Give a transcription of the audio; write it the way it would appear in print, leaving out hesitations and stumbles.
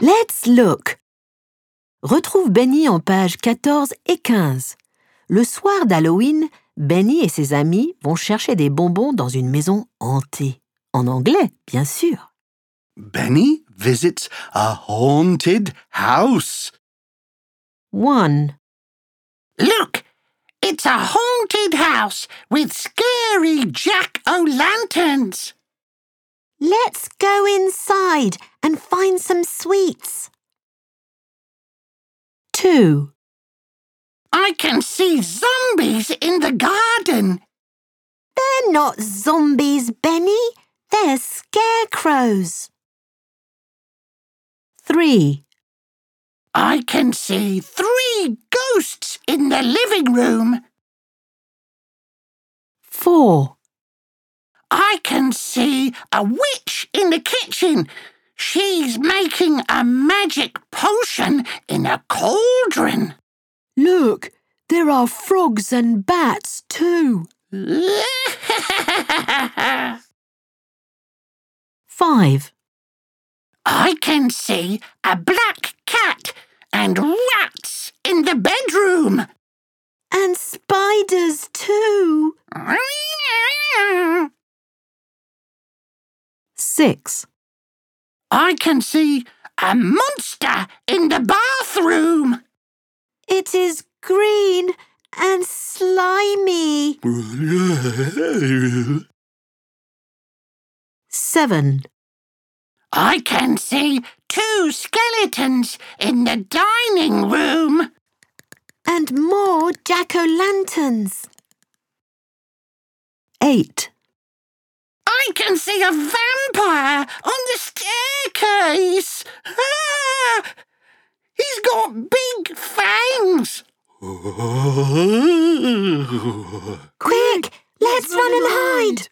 Let's look. Retrouve Benny en pages 14 et 15. Le soir d'Halloween, Benny et ses amis vont chercher des bonbons dans une maison hantée. En anglais, bien sûr. Benny visits a haunted house. 1. Look, it's a haunted house with scary jack-o'-lanterns. Let's go inside and find some sweets. 2. I can see zombies in the garden. They're not zombies, Benny. They're scarecrows. 3. I can see 3 ghosts in the living room. 4. I can see a witch in the kitchen. She's making a magic potion in a cauldron. Look, there are frogs and bats too. 5. I can see a black cat and rats in the bedroom. And spiders too. 6. I can see a monster in the bathroom. It is green and slimy. 7. I can see 2 skeletons in the dining room. And more jack-o'-lanterns. 8. I can see a vampire on the staircase. Ah! He's got big fangs. Quick, let's run and hide.